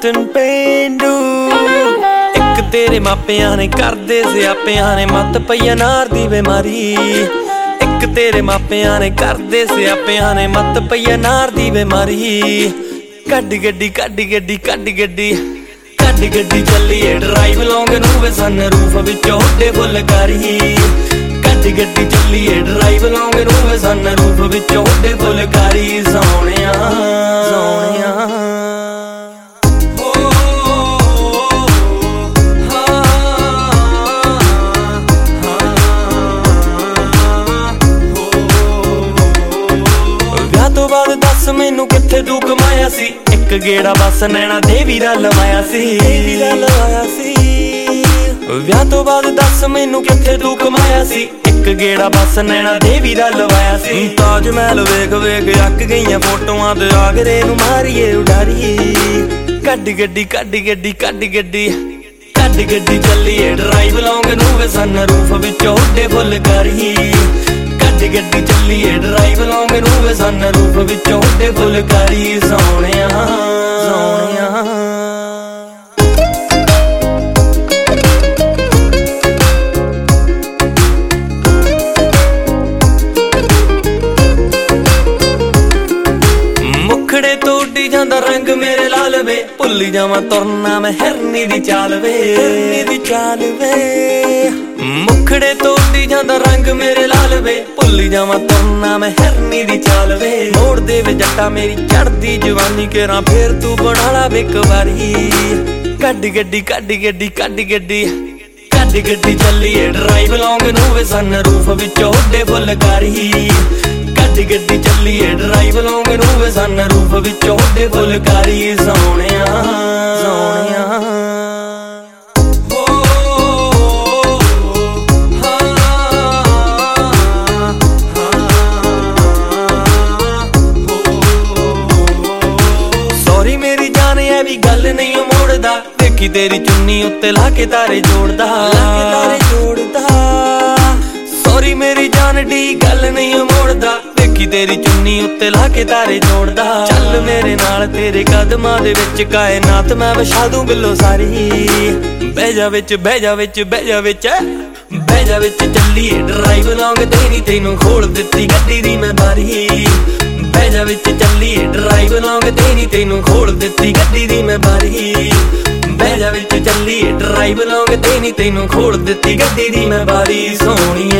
Captain ਪੇਂਡੂ। ਇੱਕ ਤੇਰੇ ਮਾਪਿਆਂ ਨੇ ਕਰਦੇ ਸਿਆਪਿਆਂ ਨੇ ਮੱਤ ਪਈ ਅਨਾਰ ਦੀ ਬਿਮਾਰੀ। ਇੱਕ ਤੇਰੇ ਮਾਪਿਆਂ ਨੇ ਕਰਦੇ ਸਿਆਪਿਆਂ ਨੇ ਮੱਤ ਪਈ ਅਨਾਰ ਦੀ ਬਿਮਾਰੀ। ਕੱਢ ਗੱਡੀ ਕੱਢ ਗੱਡੀ ਕੱਢ ਗੱਡੀ ਕੱਢ ਗੱਡੀ ਚੱਲੀਏ ਡਰਾਈਵ ਲੌਂਗ ਨੂੰ ਵੇ ਸਨ ਰੂਫ ਵਿੱਚੋਂ ਉੱਡੇ ਫੁਲਕਾਰੀ। ਕੱਢ ਗੱਡੀ ਚੱਲੀਏ ਡਰਾਈਵ ਲੌਂਗ ਨੂੰ ਵੇ ਸਨ ਰੂਫ ਵਿੱਚੋਂ ਉੱਡੇ ਫੁਲਕਾਰੀ। ਸੋਹਣਿਆ ਸੋਹਣਿਆ ਤੋਂ ਬਾਅਦ ਦੱਸ ਮੈਨੂੰ ਕਿੱਥੇ ਤੂੰ ਕਮਾਇਆ ਸੀ। ਇੱਕ ਗੇੜਾ ਬਸ ਨੈਣਾ ਦੇਵੀ ਦਾ ਲਵਾਇਆ ਸੀ। ਵਿਆਹ ਤੋਂ ਬਾਅਦ ਦੱਸ ਮੈਨੂੰ ਕਿੱਥੇ ਤੂੰ ਕਮਾਇਆ ਸੀ। ਇੱਕ ਗੇੜਾ ਬਸ ਨੈਣਾ ਦੇਵੀ ਦਾ ਲਵਾਇਆ ਸੀ। ਤਾਜ ਮਹਿਲ ਵੇਖ ਵੇਖ ਅੱਕ ਗਈਆਂ ਫੋਟੋਆਂ ਤੇ ਆਗਰੇ ਨੂੰ ਮਾਰੀਏ ਉਡਾਰੀਏ। ਕੱਢ ਗੱਡੀ ਕੱਢ ਗੱਡੀ ਕੱਢ ਗੱਡੀ ਕੱਢ ਗੱਡੀ ਚੱਲੀਏ ਡਰਾਈਵ ਲੌਂਗ ਨੂੰ ਵੇ ਸਨ ਰੂਫ ਵਿੱਚੋਂ ਉੱਡੇ ਫੁਲਕਾਰੀ। ਕੱਢ ਗੱਡੀ ਚੱਲੀਏ ਡਰਾਈਵ ਲੌਂਗ ਨੂੰ ਵੇ ਸਨ ਰੂਫ ਵਿੱਚੋਂ ਉੱਡੇ ਫੁਲਕਾਰੀ। ਸੋਹਣਿਆ ਸੋਹਣਿਆ ਮੁਖੜੇ ਤੋਂ ਉੱਡੀ ਜਾਂਦਾ ਰੰਗ ਮੇਰੇ ਲਾਲ ਵੇ। ਭੁੱਲੀ ਜਾਵਾਂ ਤੁਰਨਾ ਮੈਂ ਹਿਰਨੀ ਦੀ ਚਾਲ ਵੇ। ਮੁਖੜੇ ਤੋਂ ਉੱਡੀ ਜਾਂਦਾ ਰੰਗ ਮੇਰੇ ਲਾਲ ਵੇ। ਭੁੱਲੀ ਜਾਵਾਂ ਤੁਰਨਾ ਮੈਂ ਹਿਰਨੀ ਦੀ ਚਾਲ ਵੇ। ਮੋੜ ਦੇ ਵੇ ਜੱਟਾ ਮੇਰੀ ਚੜਦੀ ਜਵਾਨੀ ਕੇਰਾਂ ਫੇਰ ਤੂੰ ਬਣਾ ਲਾ ਵੇ ਇੱਕ ਵਾਰੀ। ਕੱਢ ਗੱਡੀ ਕੱਢ ਗੱਡੀ ਕੱਢ ਗੱਡੀ ਕੱਢ ਗੱਡੀ ਚੱਲੀਏ ਡਰਾਈਵ ਲੌਂਗ ਨੂੰ ਵੇ ਸਨ ਰੂਫ ਵਿੱਚੋਂ ਉੱਡੇ ਫੁਲਕਾਰੀ। ਕੱਢ ਗੱਡੀ ਚੱਲੀਏ ਡਰਾਈਵ ਲੌਂਗ ਨੂੰ ਵੇ ਸਨ ਰੂਫ ਵਿੱਚੋਂ ਉੱਡੇ ਫੁਲਕਾਰੀ। ਸੋਹਣਿਆ ਸੋਹਣਿਆ ਸੌਰੀ ਮੇਰੀ ਜਾਨ ਐ ਵੀ ਗੱਲ ਨਹੀਂ ਮੋੜਦਾ। ਦੇਖੀ ਤੇਰੀ ਚੁੰਨੀ ਉੱਤੇ ਲਾ ਕੇ ਤਾਰੇ ਜੋੜਦਾ। ਸੌਰੀ ਮੇਰੀ ਜਾਨ ਡੀ ਗੱਲ ਨਹੀਂ ਮੋੜਦਾ। ਦੇਖੀ ਤੇਰੀ ਚੁੰਨੀ ਉੱਤੇ ਲਾ ਕੇ ਤਾਰੇ ਜੋੜਦਾ। ਚੱਲ ਮੇਰੇ ਨਾਲ ਤੇਰੇ ਕਦਮਾਂ ਦੇ ਵਿੱਚ ਕਾਇਨਾਤ ਮੈਂ ਵਿਛਾ ਦੂੰ ਬਿੱਲੋ ਸਾਰੀ। ਬਹਿ ਜਾ ਵਿੱਚ ਬਹਿ ਜਾ ਵਿੱਚ ਬਹਿ ਜਾ ਵਿੱਚ ਬਹਿ ਜਾ ਵਿੱਚ ਚੱਲੀਏ ਡਰਾਈਵ ਲੌਂਗ ਤੇਰੀ ਤੈਨੂੰ ਖੋਲ ਦਿੱਤੀ ਗੱਡੀ ਦੀ ਮੈਂ ਬਾਰੀ। ਬਹਿ ਜਾ ਵਿੱਚ ਚੱਲੀਏ ਡਰਾਈਵ ਲੌਂਗ ਤੇਰੀ ਤੈਨੂੰ ਖੋਲ ਦਿੱਤੀ ਗੱਡੀ ਦੀ ਮੈਂ ਬਾਰੀ। ਬਹਿ ਜਾ ਵਿੱਚ ਚੱਲੀਏ ਡਰਾਈਵ ਲੌਂਗ ਤੇਰੀ ਤੈਨੂੰ ਖੋਲ ਦਿੱਤੀ ਗੱਡੀ ਦੀ ਮੈਂ ਬਾਰੀ। ਸੋਹਣੀ